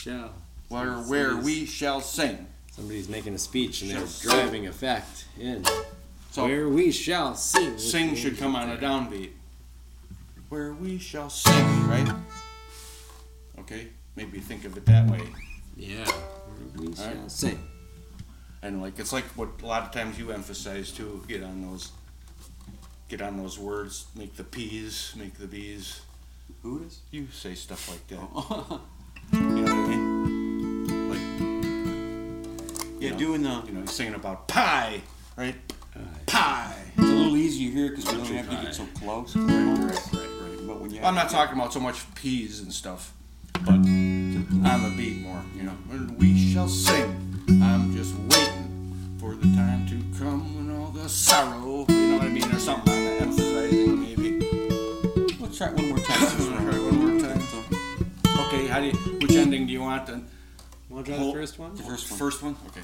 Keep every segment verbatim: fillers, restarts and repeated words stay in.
Shall. Where, where we shall sing. Somebody's making a speech and they're Shall driving effect in. So where we shall sing. Sing should come on a downbeat. Where we shall sing, right? Okay, maybe think of it that way. Yeah. Where we shall right. sing. And like it's like what a lot of times you emphasize too. Get on those. Get on those words. Make the P's. Make the B's. Who does? You say stuff like that. Oh. You know what I mean? Like. Yeah, you know, doing the. You know, he's singing about pie, right? Pie. Pie. It's a little easier here because we don't Country have to pie. get so close. Right, right, right, right. But when you I'm have not to talking about so much P's and stuff, but on the beat more. You know, when we shall sing. I'm just waiting for the time to come when all the sorrow. You know what I mean? Or something on that emphasizing maybe. Let's try it one more time. Let's try it one more time. Okay, how do you, which ending do you want then? Want to try the first one? The first one. First one? Okay.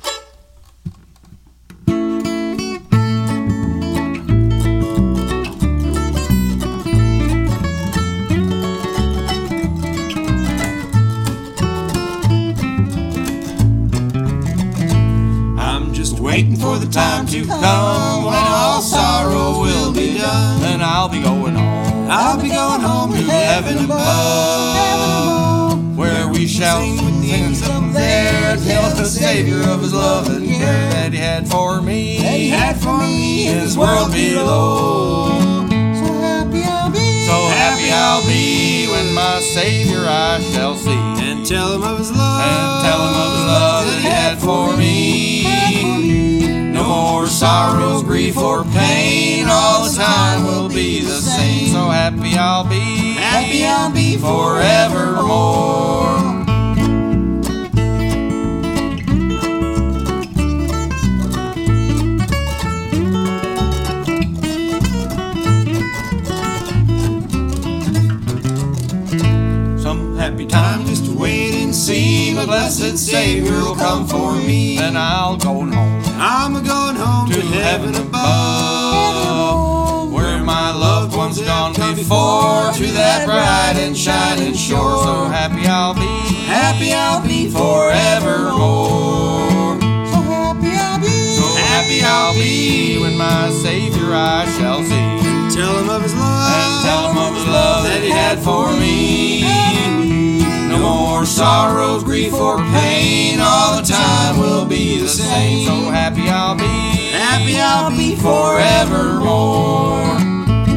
Waiting for the time to come when all sorrow will be done. Then I'll be going home. I'll be going home to heaven above, where we shall sing with the angels up there, tell the Savior of His love and care that He had for me. that He had for me in His world below. So happy I'll be, So happy I'll be when my Savior I shall see. and tell Him of His love, And tell Him of His love that He had for me. No more sorrows, grief, or pain. All the time will be the same. So happy I'll be, happy I'll be forevermore. Some happy time just to wait and see. My blessed Savior will come for me. Then I'll go home. I'm a going home To heaven above, where my loved ones gone before, to that bright and shining shore. So happy I'll be, happy I'll be forevermore. So happy I'll be, So happy I'll be when my Savior I shall see. tell Him of His love, And tell Him of His love that He had for me. No more sorrows, grief, or pain. All the time will be the same. So happy I'll be, happy I'll be forevermore.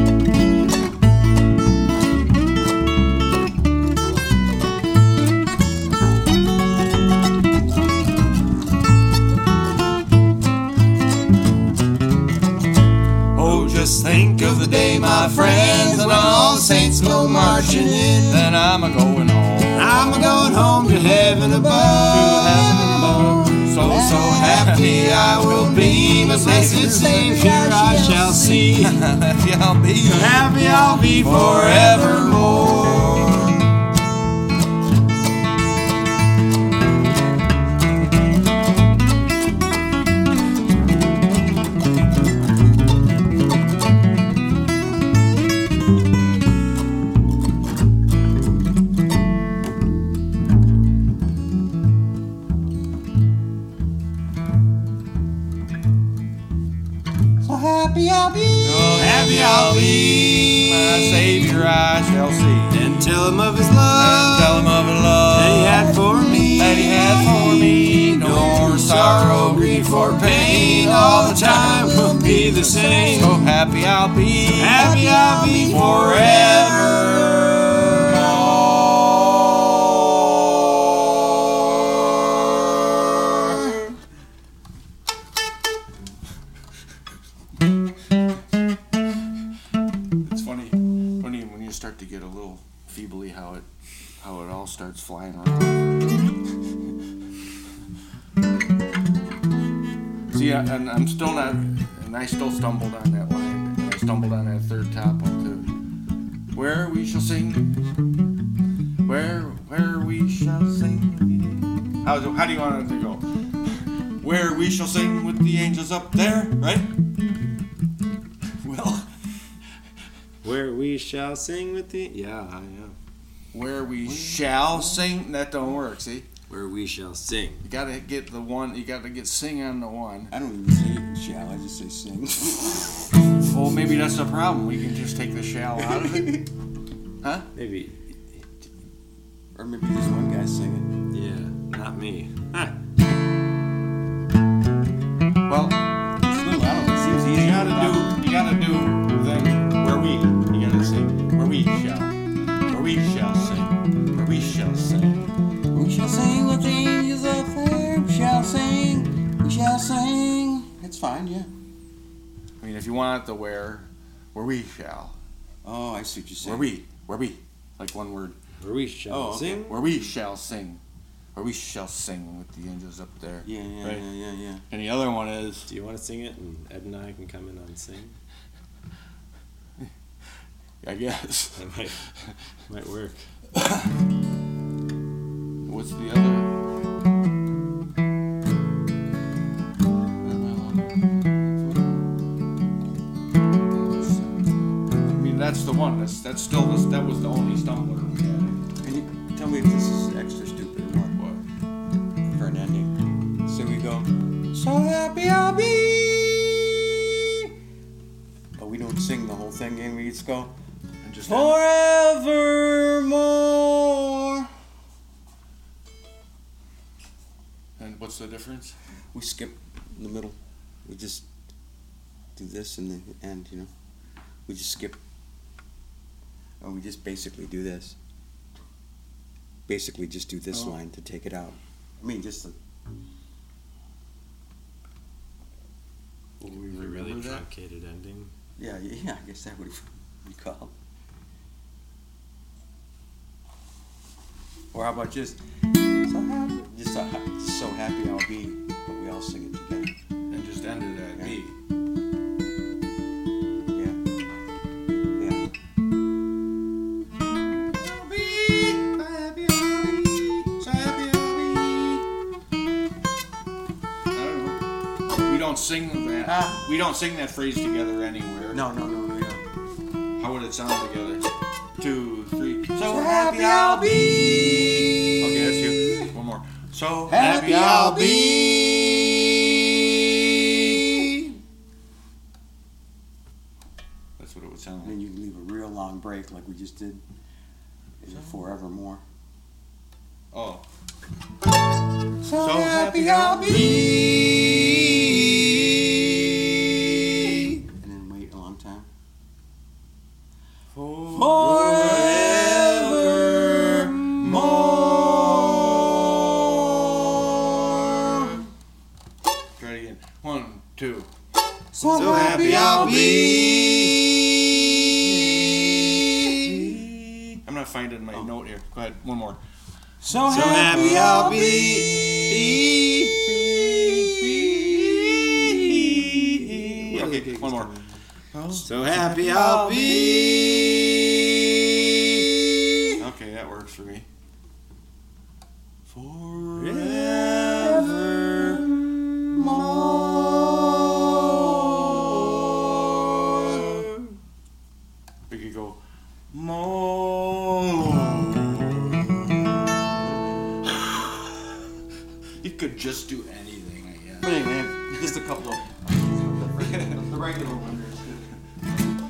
Oh, just think of the day, my friends, when all the saints go marching in. Then I'm a going home. I'm a going home to heaven above. So, so happy I will be, my blessed Savior I shall see. Happy I'll be, Happy I'll be forevermore. So happy I'll be, Oh, happy I'll be, my Savior I shall see. and tell Him of His And love tell Him of His love that He had for me, that He had for me. No more sorrow, grief, or pain. All the time will be the same. So happy I'll be, happy I'll be forevermore. It's funny when you when you start to get a little feebly how it how it all starts flying around. See, I, and I'm still not, and I still stumbled on that line, and I stumbled on that third top one too. Where we shall sing, where where we shall sing. How do, how do you want it to go? Where we shall sing with the angels up there, right? Well, Where we shall sing with the... Yeah, yeah. where we shall sing, that don't work, see? Where we shall sing. You gotta get the one. You gotta get sing on the one. I don't even say shall. I just say sing. Well, maybe that's the problem. We can just take the shall out of it. Huh? Maybe. Or maybe just one guy sing Yeah, not me. Huh. Well, it. It's little, I don't know. It seems easy. you gotta do. You gotta do then where we. You gotta sing where we shall. Where we shall sing. Where we shall sing. We shall sing with the angels up there. We shall sing. We shall sing. It's fine, yeah. I mean, if you want it to where, where we shall. Oh, I see what you're saying. Where we. Where we. Like one word. Where we shall Oh, okay. sing. Where we shall sing. Where we shall sing with the angels up there. Yeah, yeah, Right. yeah, yeah, yeah. And the other one is. Do you want to sing it, and Ed and I can come in on sing? I guess. That might might work. What's the other? I mean, that's the one. That's that's still this. That was the only stumbler we had. Can you tell me if this is extra stupid or what? What? For an ending. So we go, so happy I'll be. But we don't sing the whole thing, and we just go, And just forevermore. and what's the difference? We skip in the middle. We just do this in the end, you know. We just skip. Or we just basically do this. Basically just do this Oh. line to take it out. I mean, just the, Will we A really remember that? truncated ending. yeah, yeah, I guess that would be called. Or how about just so happy, just so, ha- just so happy I'll be, but we all sing it together. And just end it at Yeah. me. Yeah. Yeah. I don't know. We don't sing that. Ah. We don't sing that phrase together anywhere. No, no, no, we don't. How would it sound together? Two, three. So happy I'll be. Okay, that's you. One more. So Happy I'll be. That's what it would sound And then like. you can leave a real long break like we just did in the forevermore. Oh. So, happy I'll be. And then wait a long time. Forevermore. Try it again. One, two. So, happy I'll be. I'm not finding my note here. Go ahead. One more. So, happy I'll be. Okay, one more. So happy I'll be. Okay, that works for me. Forevermore. We could go more. You could just do anything, I guess. But anyway, just a couple of the regular ones.